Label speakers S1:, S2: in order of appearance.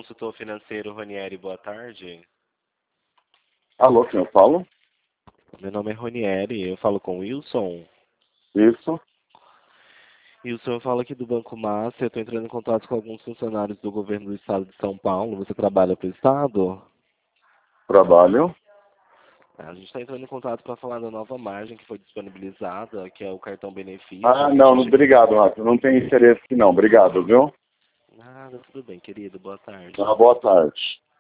S1: consultor financeiro Ronieri, boa tarde.
S2: Alô, quem eu falo?
S1: Meu nome é Ronieri, eu falo com o Wilson.
S2: Isso.
S1: Wilson, eu falo aqui do Banco Márcia, eu estou entrando em contato com alguns funcionários do governo do estado de São Paulo. Você trabalha para o estado?
S2: Trabalho.
S1: A gente está entrando em contato para falar da nova margem que foi disponibilizada, que é o cartão benefício.
S2: Não, obrigado, Rafa. Não tem interesse aqui não. Obrigado, viu?
S1: Nada, tudo bem, querido. Boa tarde.
S2: Boa tarde.